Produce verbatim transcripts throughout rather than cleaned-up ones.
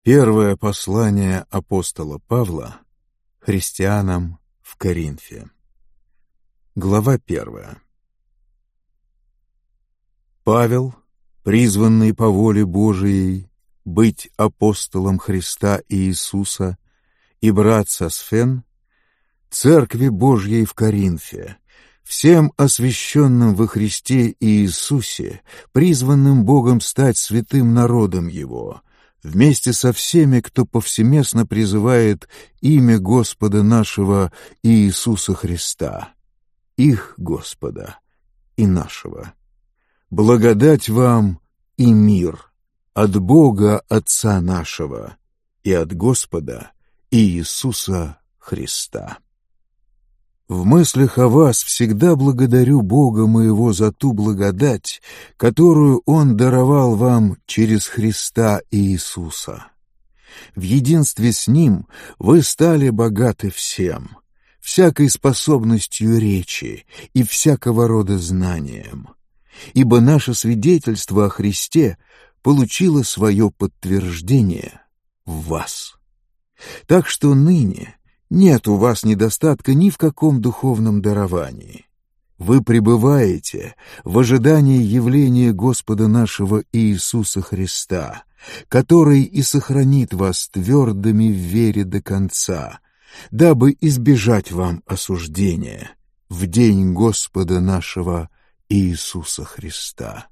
Первое послание апостола Павла христианам в Коринфе. Глава первая. Павел, призванный по воле Божией быть апостолом Христа Иисуса, и брат Сосфен, Церкви Божьей в Коринфе, всем освященным во Христе Иисусе, призванным Богом стать святым народом Его, вместе со всеми, кто повсеместно призывает имя Господа нашего Иисуса Христа, их Господа и нашего. Благодать вам и мир от Бога Отца нашего и от Господа Иисуса Христа. В мыслях о вас всегда благодарю Бога моего за ту благодать, которую Он даровал вам через Христа Иисуса. В единстве с Ним вы стали богаты всем, всякой способностью речи и всякого рода знанием, ибо наше свидетельство о Христе получило свое подтверждение в вас. Так что ныне нет у вас недостатка ни в каком духовном даровании. Вы пребываете в ожидании явления Господа нашего Иисуса Христа, который и сохранит вас твердыми в вере до конца, дабы избежать вам осуждения в день Господа нашего Иисуса Христа.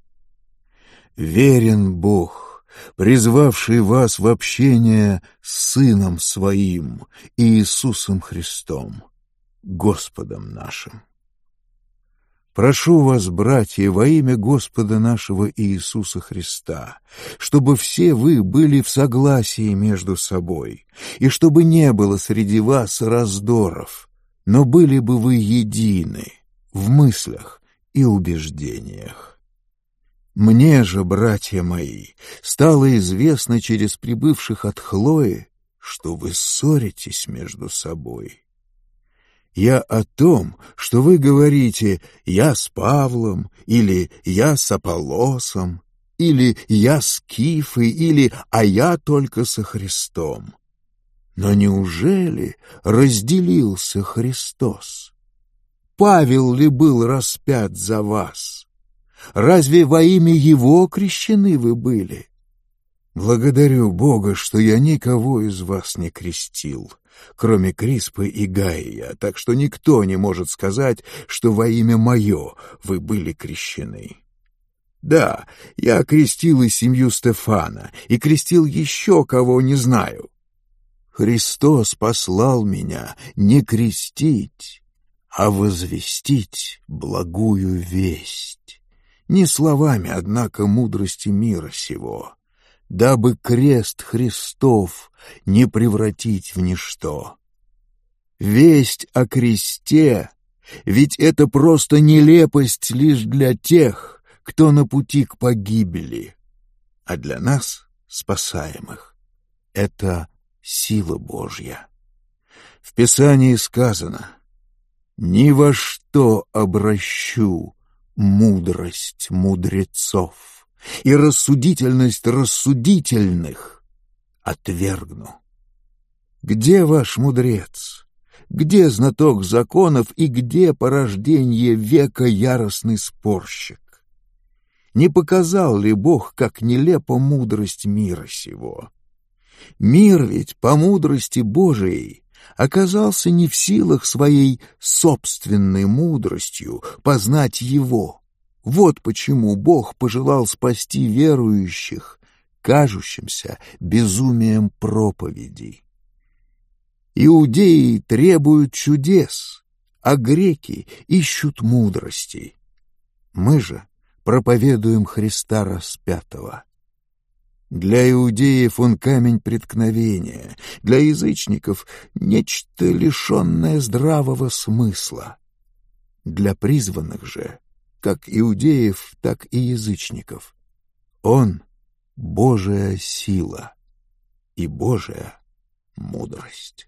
Верен Бог, призвавший вас в общение с Сыном Своим, Иисусом Христом, Господом нашим. Прошу вас, братья, во имя Господа нашего Иисуса Христа, чтобы все вы были в согласии между собой, и чтобы не было среди вас раздоров, но были бы вы едины в мыслях и убеждениях. Мне же, братья мои, стало известно через прибывших от Хлои, что вы ссоритесь между собой. Я о том, что вы говорите «я с Павлом» или «я с Аполлосом» или «я с Кифой» или «а я только со Христом». Но неужели разделился Христос? Павел ли был распят за вас? Разве во имя Его крещены вы были? Благодарю Бога, что я никого из вас не крестил, кроме Криспы и Гаия, так что никто не может сказать, что во имя Мое вы были крещены. Да, я крестил и семью Стефана, и крестил еще кого не знаю. Христос послал меня не крестить, а возвестить благую весть. Не словами, однако, мудрости мира сего, дабы крест Христов не превратить в ничто. Весть о кресте, ведь это просто нелепость лишь для тех, кто на пути к погибели, а для нас, спасаемых, это сила Божья. В Писании сказано: «Ни во что обращу мудрость мудрецов, и рассудительность рассудительных отвергну». Где ваш мудрец? Где знаток законов и где порождение века яростный спорщик? Не показал ли Бог, как нелепа мудрость мира сего? Мир ведь по мудрости Божией оказался не в силах своей собственной мудростью познать Его. Вот почему Бог пожелал спасти верующих, кажущимся безумием проповеди. Иудеи требуют чудес, а греки ищут мудрости. Мы же проповедуем Христа распятого. Для иудеев он камень преткновения, для язычников — нечто лишенное здравого смысла. Для призванных же, как иудеев, так и язычников, он — Божия сила и Божия мудрость.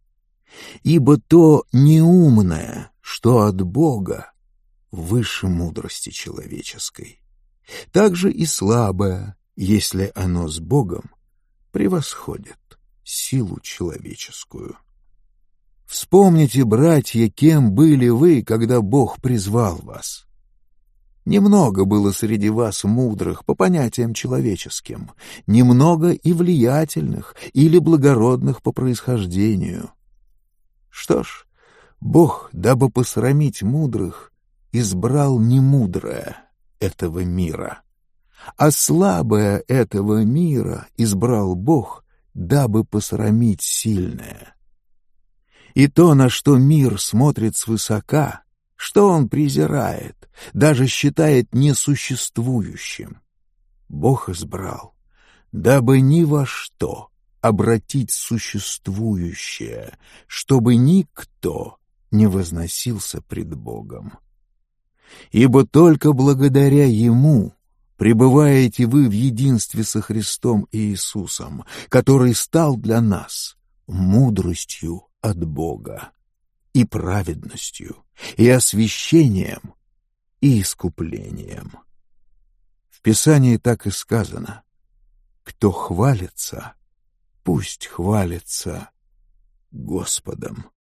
Ибо то неумное, что от Бога, выше мудрости человеческой, также и слабое, если оно с Богом, превосходят силу человеческую. Вспомните, братья, кем были вы, когда Бог призвал вас. Немного было среди вас мудрых по понятиям человеческим, немного и влиятельных или благородных по происхождению. Что ж, Бог, дабы посрамить мудрых, избрал немудрое этого мира, а слабое этого мира избрал Бог, дабы посрамить сильное. И то, на что мир смотрит свысока, что он презирает, даже считает несуществующим, Бог избрал, дабы ни во что обратить существующее, чтобы никто не возносился пред Богом. Ибо только благодаря Ему пребываете вы в единстве со Христом Иисусом, который стал для нас мудростью от Бога, и праведностью, и освящением, и искуплением. В Писании так и сказано: кто хвалится, пусть хвалится Господом.